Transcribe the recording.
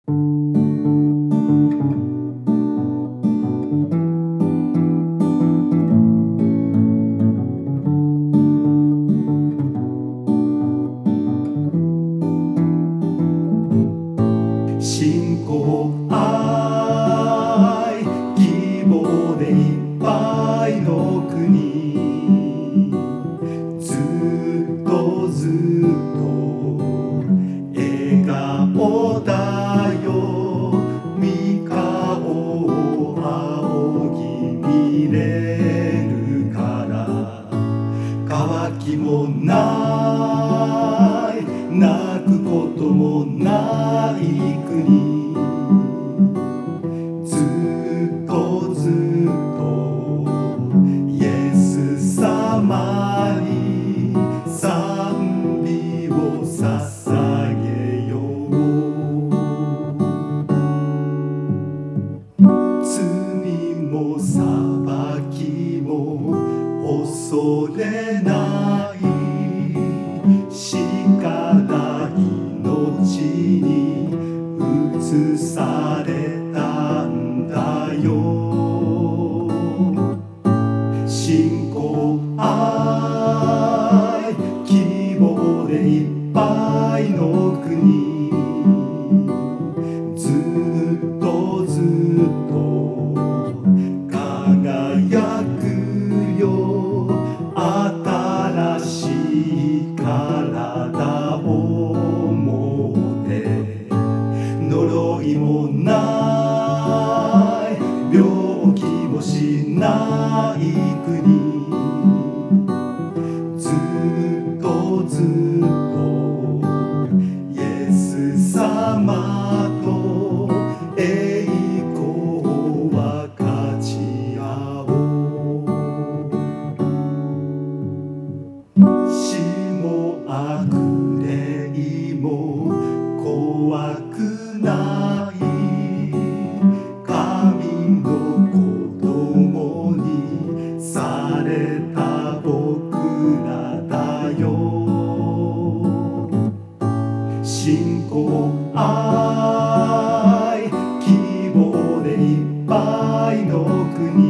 信仰愛希望でいっぱいの国、ずっとずっと笑顔だよ。三顔を仰ぎ見れるから、渇きもない泣くこともない国、ずっとずっとイエス様に賛美を捧げよう。罪も裁きも恐れない、死から命に移されたんだよ。信仰愛希望でいっぱいの国、ずっとずっと輝くよ。新しい体を持って、呪いもない病気もしない国、ずっとずっとイエス様と栄光は勝ち合おう。死も悪霊も怖くない、神の子供にされた僕らだよ。信仰愛希望でいっぱいの国、